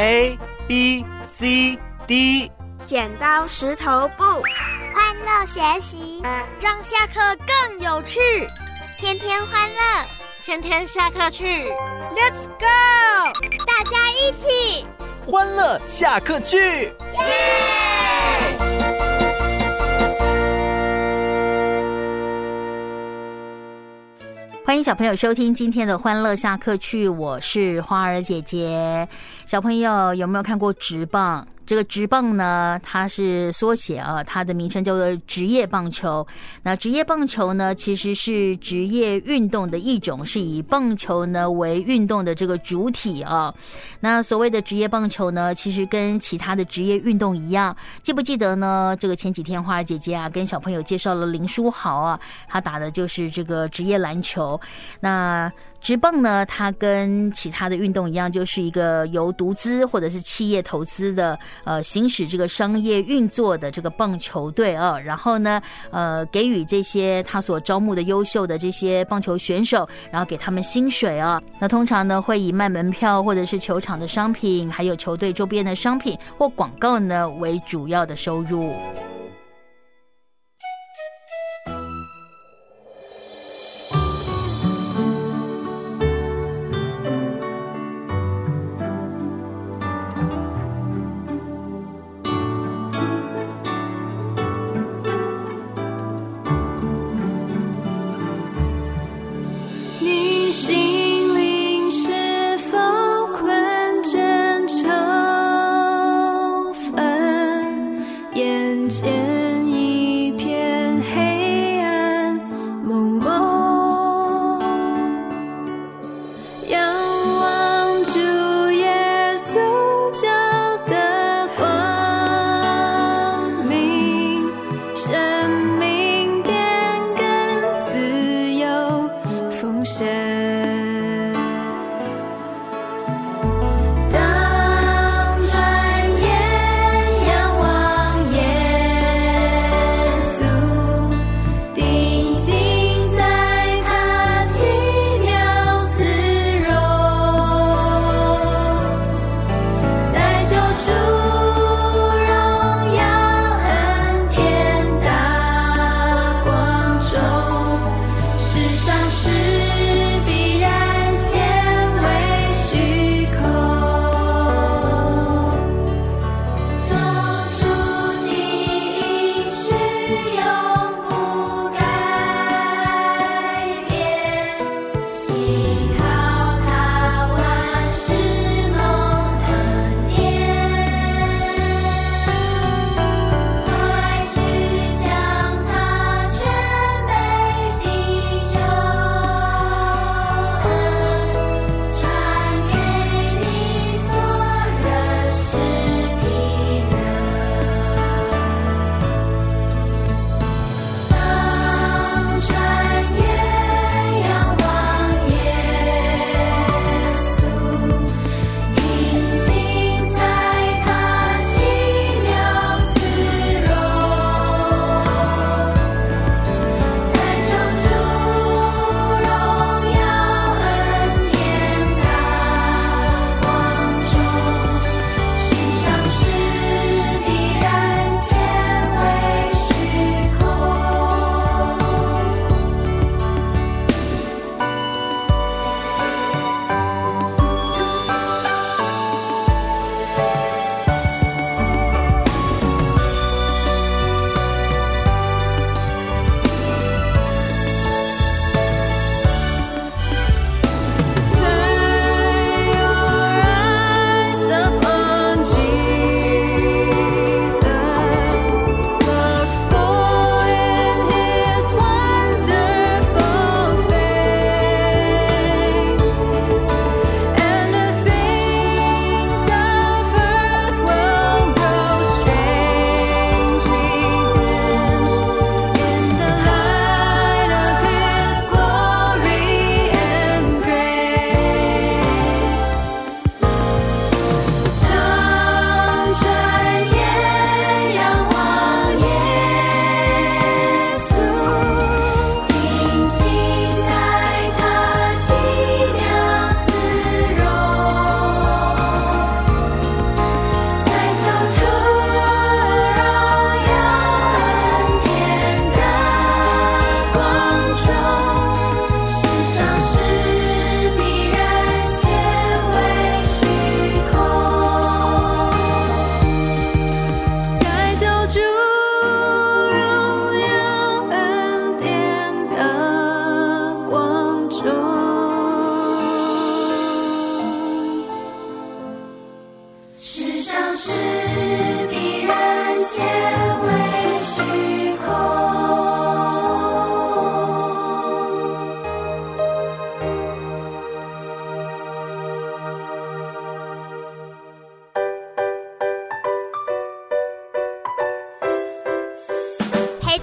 A B C D。 剪刀石头布， 欢乐学习， 让下课更有趣。 天天欢乐， 天天下课去。 Let's go！ 大家一起欢乐下课去！ 欢迎小朋友收听今天的欢乐下课去，我是花儿姐姐。小朋友有没有看过职棒？这个职棒呢，它是缩写啊，它的名称叫做职业棒球。那职业棒球呢，其实是职业运动的一种，是以棒球呢为运动的这个主体啊。那所谓的职业棒球呢，其实跟其他的职业运动一样，记不记得呢？这个前几天花儿姐姐啊，跟小朋友介绍了林书豪啊，他打的就是这个职业篮球。那职棒呢，它跟其他的运动一样，就是一个由独资或者是企业投资的行使这个商业运作的这个棒球队啊，然后呢给予这些他所招募的优秀的这些棒球选手，然后给他们薪水啊。那通常呢会以卖门票或者是球场的商品，还有球队周边的商品或广告呢为主要的收入。 眼前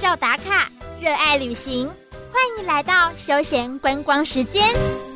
照打卡，热爱旅行，欢迎来到休闲观光时间。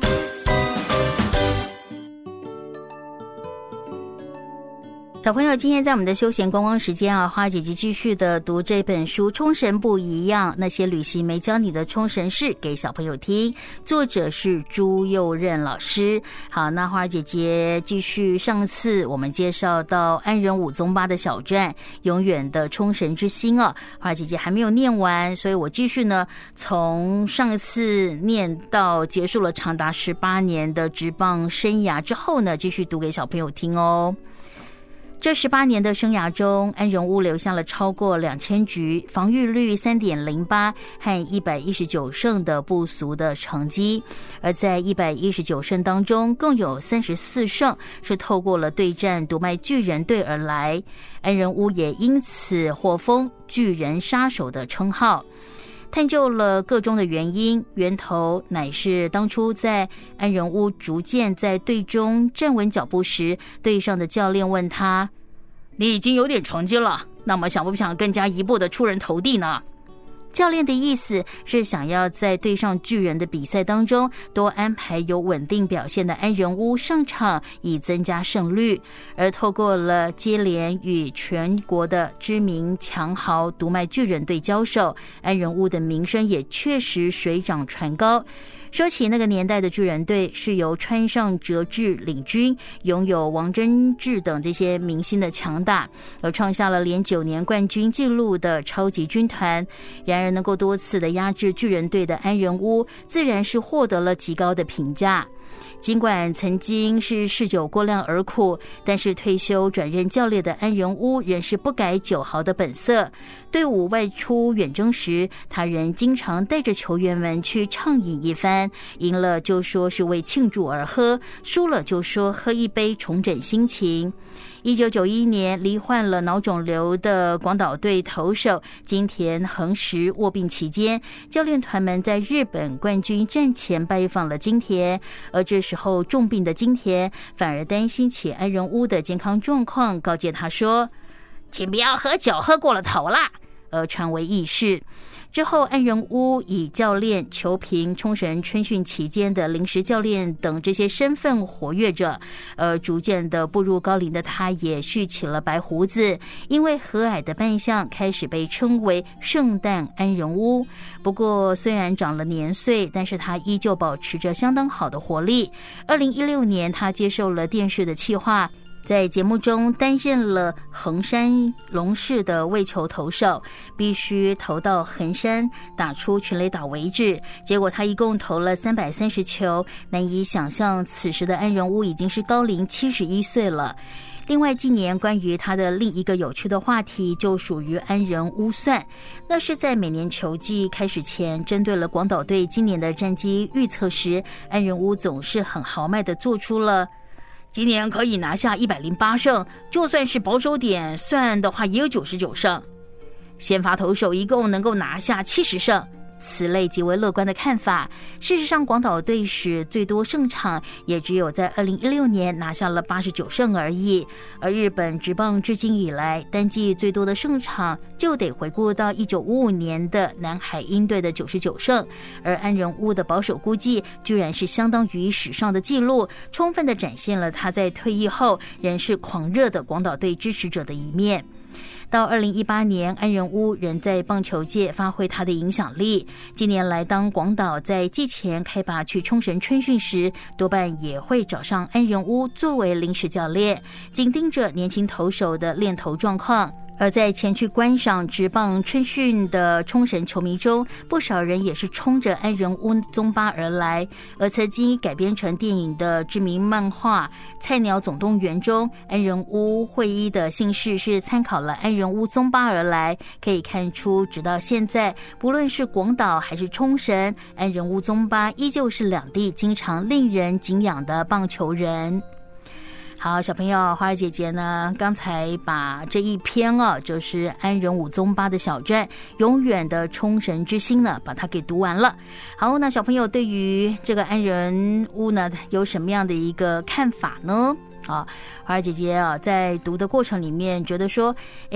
小朋友，今天在我们的休闲观光时间啊，花姐姐继续的读这本书《冲绳不一样，那些旅行没教你的冲绳事》给小朋友听，作者是朱佑任老师。好，那花姐姐继续上次我们介绍到安仁武宗八的小站永远的冲绳之星哦，花姐姐还没有念完，所以我继续呢从上一次念到结束了长达18年的职棒生涯之后呢，继续读给小朋友听哦。这18年的生涯中，安仁屋留下了超过2000局，防御率 3.08 和119胜的不俗的成绩。而在119胜当中，更有34胜是透过了对战读卖巨人队而来。安仁屋也因此获封巨人杀手的称号。探究了个中的原因，源头乃是当初在安仁屋逐渐在队中站稳脚步时，队上的教练问他：你已经有点成绩了，那么想不想更加一步的出人头地呢？教练的意思是想要在对上巨人的比赛当中多安排有稳定表现的安仁屋上场，以增加胜率。而透过了接连与全国的知名强豪读卖巨人队交手，安仁屋的名声也确实水涨船高。说起那个年代的巨人队是由川上哲治领军，拥有王贞治等这些明星的强大，而创下了连9年冠军纪录的超级军团。然而能够多次的压制巨人队的安仁屋，自然是获得了极高的评价。尽管曾经是嗜酒过量而苦，但是退休转任教练的安仁屋仍是不改酒豪的本色。队伍外出远征时，他仍经常带着球员们去畅饮一番，赢了就说是为庆祝而喝，输了就说喝一杯重整心情。1991年罹患了脑肿瘤的广岛队投手金田恒实卧病期间，教练团们在日本冠军战前拜访了金田，而这时候重病的金田反而担心起安仁屋的健康状况，告诫他说：请不要喝酒，喝过了头啦，而传为轶事。之后安仁屋以教练、球评、冲绳春训期间的临时教练等这些身份活跃着，逐渐的步入高龄的他也蓄起了白胡子，因为和蔼的扮相开始被称为圣诞安仁屋。不过虽然长了年岁，但是他依旧保持着相当好的活力。2016年他接受了电视的企划，在节目中担任了横山龙士的卫球投手，必须投到横山打出全垒打为止。结果他一共投了330球，难以想象此时的安仁屋已经是高龄71岁了。另外近年关于他的另一个有趣的话题就属于安仁屋算，那是在每年球季开始前，针对了广岛队今年的战绩预测时，安仁屋总是很豪迈地做出了今年可以拿下108胜，就算是保守点算的话也有99胜，先发投手一共能够拿下70胜，此类极为乐观的看法。事实上广岛队史最多胜场也只有在2016年拿下了89胜而已，而日本职棒至今以来单季最多的胜场就得回顾到1955年的南海鹰队的99胜，而安仁屋的保守估计居然是相当于史上的纪录，充分地展现了他在退役后仍是狂热的广岛队支持者的一面。到2018年，安仁屋仍在棒球界发挥他的影响力。近年来，当广岛在季前开拔去冲绳春训时，多半也会找上安仁屋作为临时教练，紧盯着年轻投手的练投状况。而在前去观赏职棒春训的冲绳球迷中，不少人也是冲着安仁屋宗八而来。而曾经改编成电影的知名漫画《菜鸟总动员》中，安仁屋惠一的姓氏是参考了安仁屋宗八而来，可以看出直到现在，不论是广岛还是冲绳，安仁屋宗八依旧是两地经常令人敬仰的棒球人。好，小朋友，花儿姐姐呢，刚才把这一篇就是安仁武宗八的小站永远的冲绳之星呢，把它给读完了。好，那小朋友对于这个安仁屋呢，有什么样的一个看法呢？花儿姐姐在读的过程里面觉得说，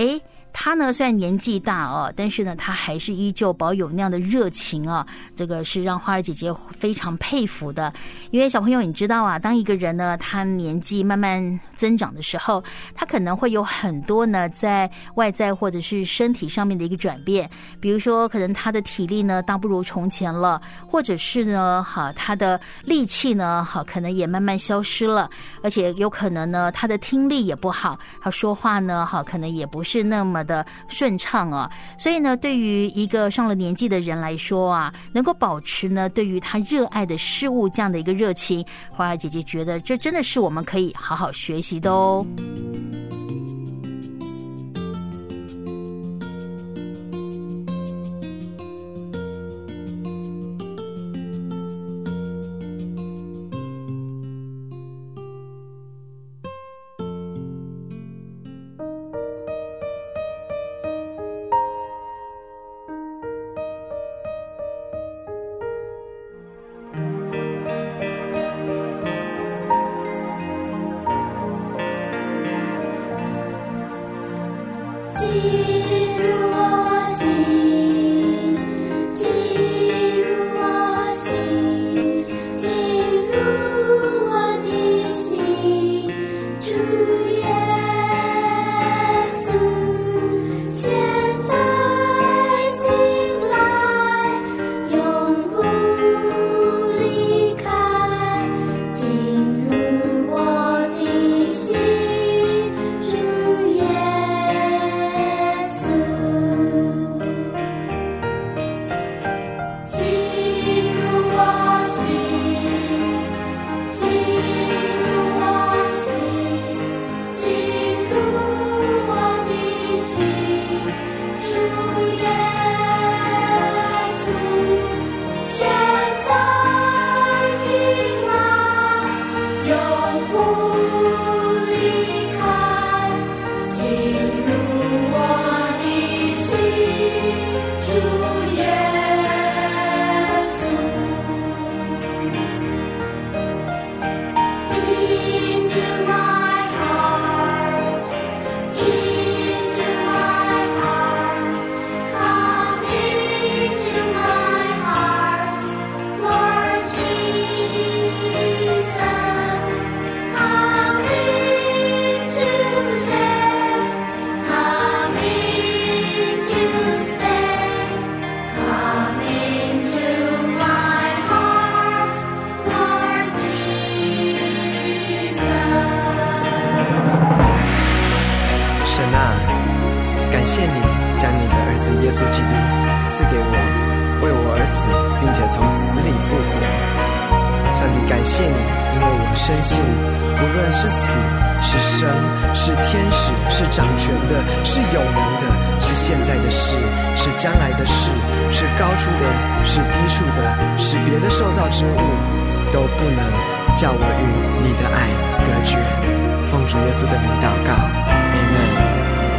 他呢虽然年纪大哦，但是呢他还是依旧保有那样的热情啊，这个是让花儿姐姐非常佩服的。因为小朋友你知道啊，当一个人呢他年纪慢慢增长的时候，他可能会有很多呢在外在或者是身体上面的一个转变，比如说可能他的体力呢大不如从前了，或者是呢他的力气呢可能也慢慢消失了，而且有可能呢他的听力也不好，他说话呢可能也不是那么的顺畅啊。所以呢对于一个上了年纪的人来说啊，能够保持呢对于他热爱的事物这样的一个热情，花儿姐姐觉得这真的是我们可以好好学习的哦。 叫我与你的爱隔绝，奉主耶稣的名祷告 ，Amen。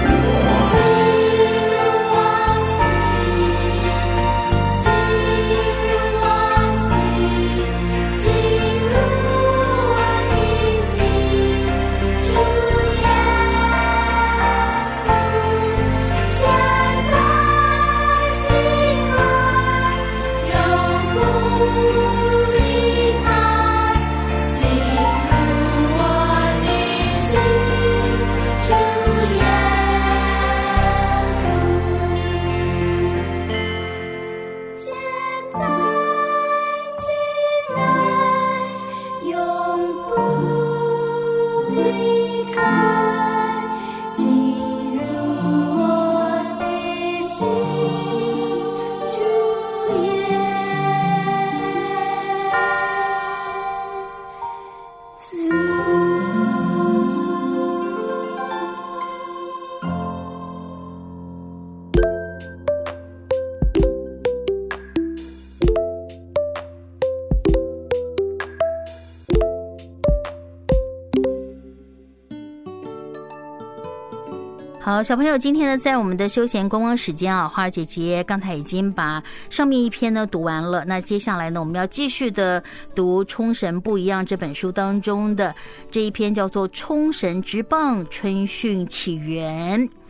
好，小朋友，今天呢，在我们的休闲观光时间啊，花儿姐姐刚才已经把上面一篇呢读完了。那接下来呢，我们要继续的读《冲绳不一样》这本书当中的这一篇，叫做《冲绳职棒春训起源》。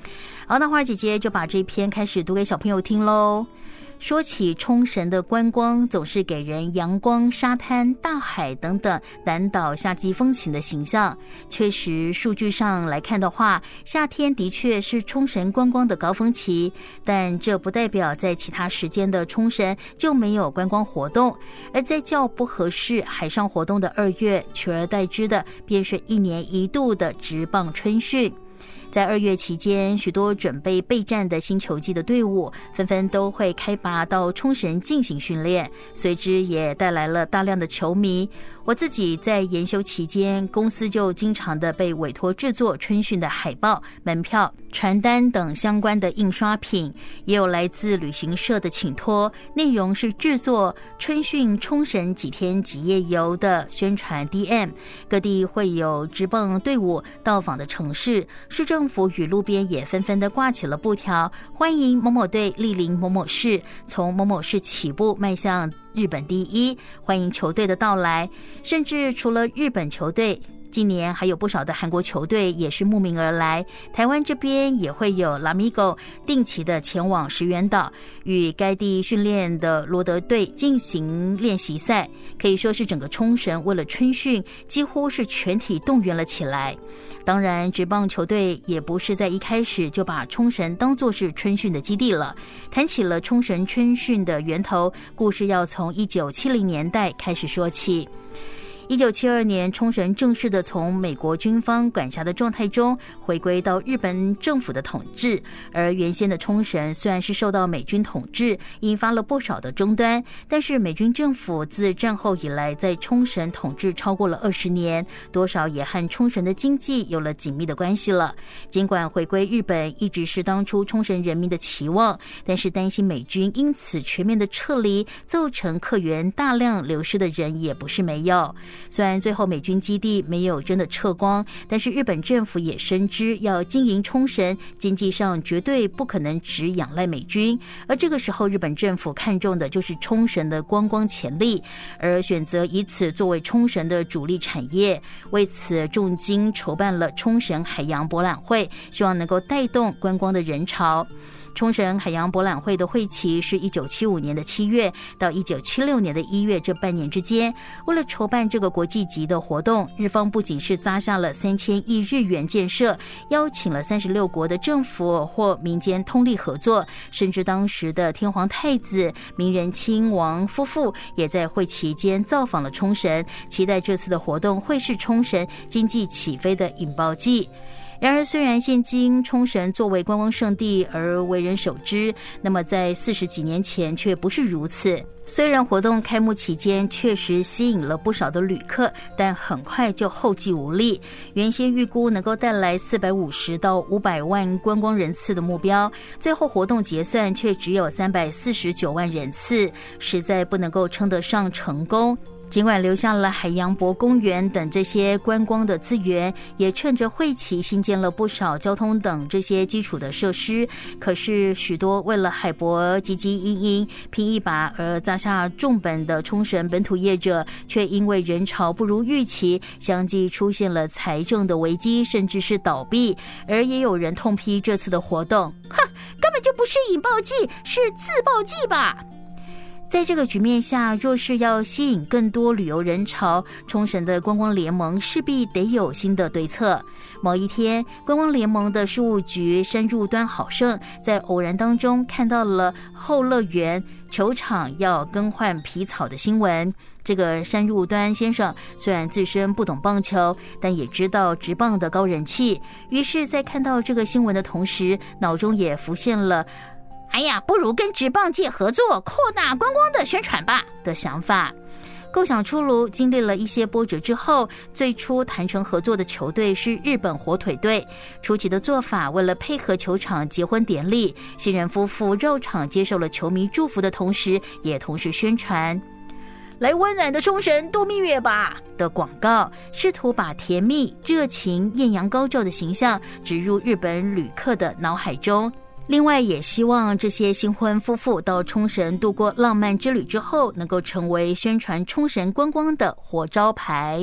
好，那花儿姐姐就把这篇开始读给小朋友听喽。说起冲绳的观光，总是给人阳光、沙滩、大海等等南岛夏季风情的形象。确实，数据上来看的话，夏天的确是冲绳观光的高峰期，但这不代表在其他时间的冲绳就没有观光活动。而在较不合适海上活动的2月，取而代之的便是1年1度的职棒春训。在2月期间，许多准备备战的新球季的队伍纷纷都会开拔到冲绳进行训练，随之也带来了大量的球迷。我自己在研修期间，公司就经常的被委托制作春训的海报、门票、传单等相关的印刷品，也有来自旅行社的请托，内容是制作春训冲绳几天几夜游的宣传 DM。 各地会有职棒队伍到访的城市，市政府与路边也纷纷的挂起了布条，欢迎某某队莅临某某市，从某某市起步迈向日本第一，欢迎球队的到来。甚至除了日本球队，近年还有不少的韩国球队也是慕名而来，台湾这边也会有 Lamigo 定期的前往石垣岛，与该地训练的罗德队进行练习赛，可以说是整个冲绳为了春训几乎是全体动员了起来。当然，职棒球队也不是在一开始就把冲绳当作是春训的基地了。谈起了冲绳春训的源头，故事要从1970年代开始说起。1972年，冲绳正式的从美国军方管辖的状态中回归到日本政府的统治，而原先的冲绳虽然是受到美军统治，引发了不少的争端，但是美军政府自战后以来在冲绳统治超过了20年，多少也和冲绳的经济有了紧密的关系了。尽管回归日本一直是当初冲绳人民的期望，但是担心美军因此全面的撤离，造成客源大量流失的人也不是没有。虽然最后美军基地没有真的撤光，但是日本政府也深知要经营冲绳，经济上绝对不可能只仰赖美军，而这个时候日本政府看重的就是冲绳的观光潜力，而选择以此作为冲绳的主力产业，为此重金筹办了冲绳海洋博览会，希望能够带动观光的人潮。冲绳海洋博览会的会期是1975年的7月到1976年的1月这半年之间。为了筹办这个国际级的活动，日方不仅是砸下了3000亿日元建设，邀请了36国的政府或民间通力合作，甚至当时的天皇太子明仁亲王夫妇也在会期间造访了冲绳，期待这次的活动会是冲绳经济起飞的引爆剂。然而，虽然现今冲绳作为观光胜地而为人熟知，那么在40几年前却不是如此。虽然活动开幕期间确实吸引了不少的旅客，但很快就后继无力。原先预估能够带来450到500万观光人次的目标，最后活动结算却只有349万人次，实在不能够称得上成功。尽管留下了海洋博公园等这些观光的资源，也趁着会期新建了不少交通等这些基础的设施，可是许多为了海博汲汲营营拼一把而砸下重本的冲绳本土业者，却因为人潮不如预期，相继出现了财政的危机，甚至是倒闭。而也有人痛批这次的活动，根本就不是引爆剂，是自爆剂吧。在这个局面下，若是要吸引更多旅游人潮，冲绳的观光联盟势必得有新的对策。某一天，观光联盟的事务局深入端好胜，在偶然当中看到了后乐园球场要更换皮草的新闻。这个山入端先生虽然自身不懂棒球，但也知道职棒的高人气，于是在看到这个新闻的同时，脑中也浮现了哎呀，不如跟职棒界合作，扩大观光的宣传吧的想法。构想出炉，经历了一些波折之后，最初谈成合作的球队是日本火腿队。初期的做法，为了配合球场结婚典礼，新人夫妇绕场接受了球迷祝福的同时，也同时宣传来温暖的冲绳度蜜月吧的广告，试图把甜蜜、热情、艳阳高照的形象植入日本旅客的脑海中。另外也希望这些新婚夫妇到冲绳度过浪漫之旅之后，能够成为宣传冲绳观光的活招牌。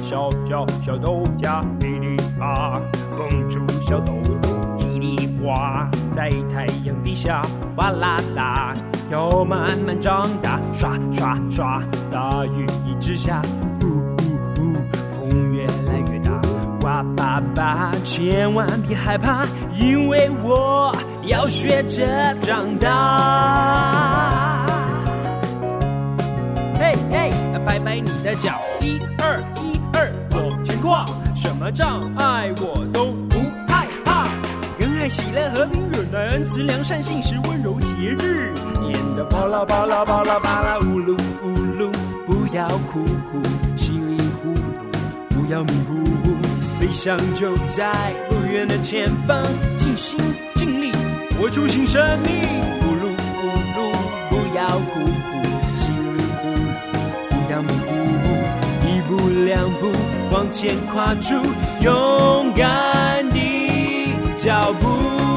小豆荚，噼里啪，蹦出小豆豆，叽里呱，在太阳底下哗啦啦，要慢慢长大，刷刷刷，大雨一直下，风越来越大，哇爸爸，千万别害怕，因为我要学着长大。嘿嘿，摆摆你的脚，1、2、1、2，往前跨，什么障碍我都不害怕。仁爱、喜乐、和平、忍耐、恩慈、良善、信实、温柔、节日，念得巴拉巴拉巴拉巴拉，呜噜呜噜，不要哭哭，稀里糊涂，不要迷糊糊，理想就在不远的前方，尽心尽力活出新生命，呜噜呜噜，不要哭哭，稀里糊涂，不要迷糊糊，一步两步往前跨出勇敢的脚步。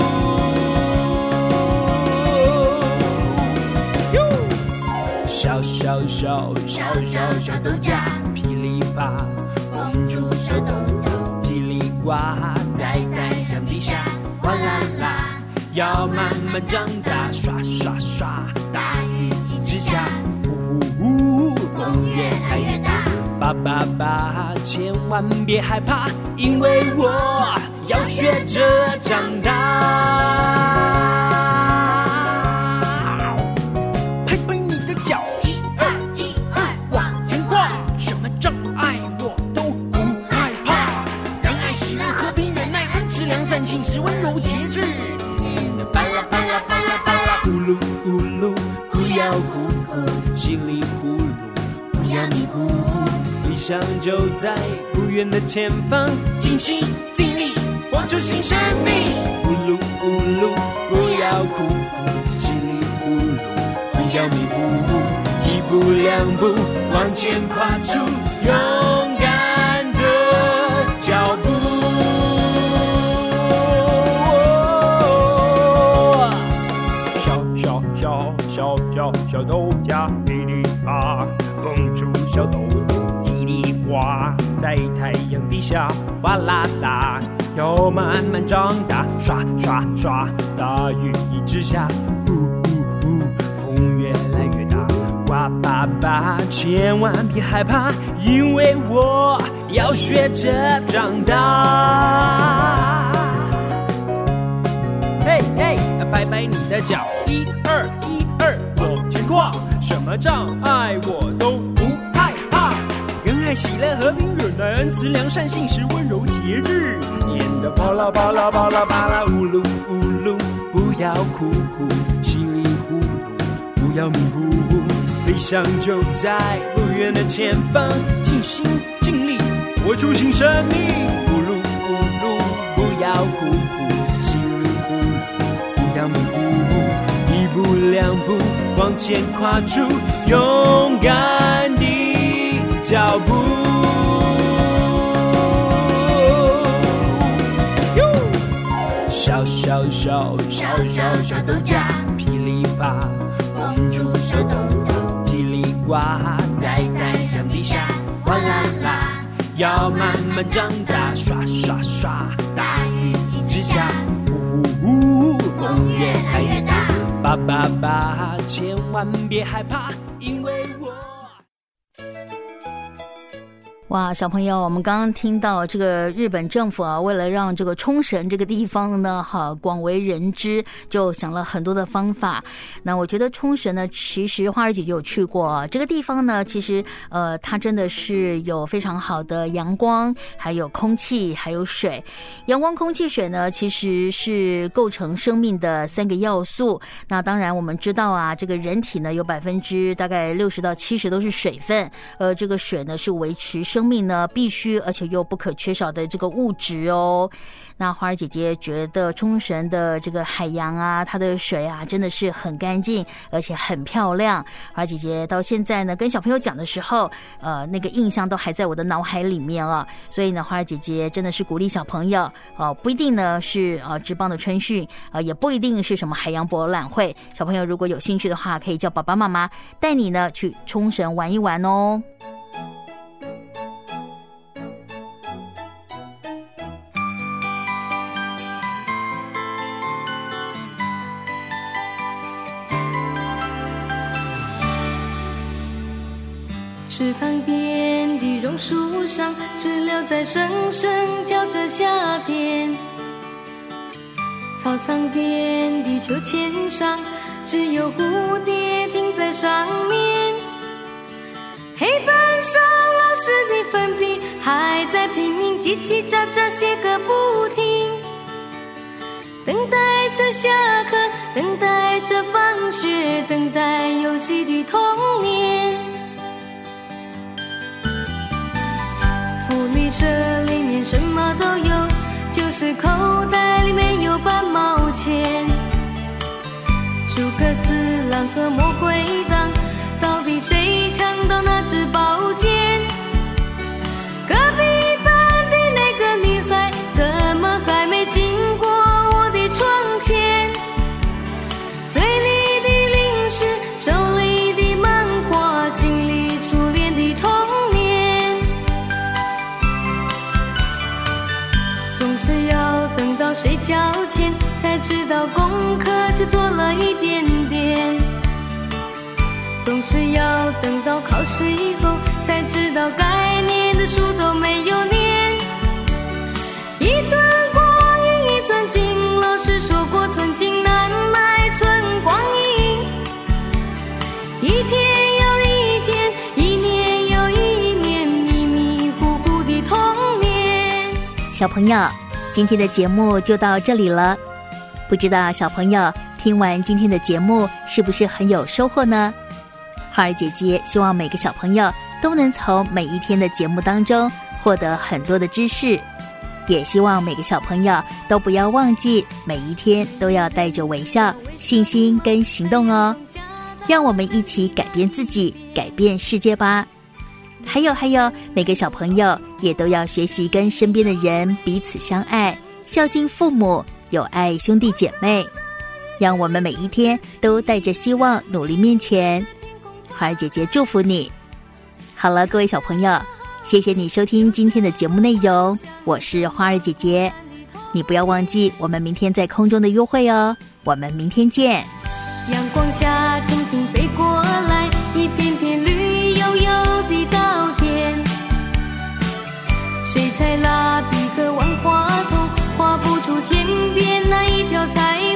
小豆荚，噼里啪，蹦出小豆豆，叽里呱，在太阳底下哗啦啦，要慢慢长大，刷刷刷，大雨一直下，呜呜呜，风越来越大，爸爸爸，千万别害怕，因为我要学着长大。拍拍你的脚，1、2、1、2，往前跨，什么障碍我都不害怕。仁爱、喜乐、和平、忍耐、恩慈、良善、信实、温柔、节制，念得巴拉巴拉巴拉巴拉，呜噜呜噜，不要哭哭，稀里糊涂，不要迷糊糊，理想就在不远的前方，尽心尽力活出新生命，呜噜呜噜，不要哭哭，稀里糊涂，不要迷糊糊，一步两步往前跨出勇敢的脚步。小豆荚，噼里啪，蹦出小豆豆，叽里呱，在太阳底下哗啦啦，要慢慢长大，刷刷刷，大雨一直下，呜呜呜，风越来越大，哇爸爸，千万别害怕，因为我要学着长大。嘿嘿，摆摆你的脚，1、2、1、2，往前跨，什么障碍我都不害怕。仁爱、喜乐、和平、忍耐、恩慈、良善、信实、温柔、节日，念得巴拉巴拉巴拉巴拉，呜噜呜噜，不要哭哭，稀里糊涂，不要迷糊糊，理想就在不远的前方，尽心尽力活出新生命，呜噜呜噜，不要哭哭，稀里糊涂，不要迷糊糊，一步两步往前跨出勇敢的脚步。小豆荚，噼里啪，蹦出小豆豆，叽里呱，在太阳底下哗啦啦，要慢慢长大，刷刷刷，大雨一直下，呜呜呜，风越来越大，爸爸爸，千万别害怕，因为我。 哇，小朋友，我们刚刚听到这个日本政府啊，为了让这个冲绳这个地方呢，广为人知，就想了很多的方法。那我觉得冲绳呢，其实花儿姐姐有去过这个地方呢，其实它真的是有非常好的阳光，还有空气，还有水。阳光、空气、水呢，其实是构成生命的3个要素。那当然我们知道啊，这个人体呢有大概60%到70%都是水分，这个水呢是维持生命呢必须而且又不可缺少的这个物质哦。那花儿姐姐觉得冲绳的这个海洋啊，它的水啊真的是很干净，而且很漂亮。花儿姐姐到现在呢跟小朋友讲的时候，那个印象都还在我的脑海里面啊。所以呢，花儿姐姐真的是鼓励小朋友，不一定呢是职棒的春训，也不一定是什么海洋博览会。小朋友如果有兴趣的话，可以叫爸爸妈妈带你呢去冲绳玩一玩哦。 池塘边的榕树上，知了在声声叫着夏天。操场边的秋千上，只有蝴蝶停在上面。黑板上老师的粉笔还在拼命叽叽喳喳写个不停，等待着下课，等待着放学，等待游戏的童年。福利社里面什么都有，就是口袋里面有半毛钱。诸葛四郎和魔鬼党，到底谁抢到那支宝剑？隔壁班的那个女孩，怎么还没经过我的窗前？嘴里的零食，手里的漫画，心里初恋的童年。总是要等到睡觉前，才知道功课只做了一点点。总是要等到考试以后，才知道该念的书都没有念。一寸光阴一寸金，老师说过寸金难买寸光阴。一天又一天，一年又一年，迷迷糊糊的童年。 小朋友，今天的节目就到这里了。不知道小朋友听完今天的节目是不是很有收获呢？花儿姐姐希望每个小朋友都能从每一天的节目当中获得很多的知识，也希望每个小朋友都不要忘记每一天都要带着微笑、信心跟行动哦。让我们一起改变自己，改变世界吧。还有，每个小朋友也都要学习跟身边的人彼此相爱，孝敬父母，有爱兄弟姐妹。让我们每一天都带着希望努力面前。花儿姐姐祝福你。好了，各位小朋友，谢谢你收听今天的节目内容，我是花儿姐姐。你不要忘记我们明天在空中的约会哦，我们明天见。 阳光下蜻蜓飞过来，一片片绿油油的稻田。水彩蜡笔和万花筒画不出天边那一条彩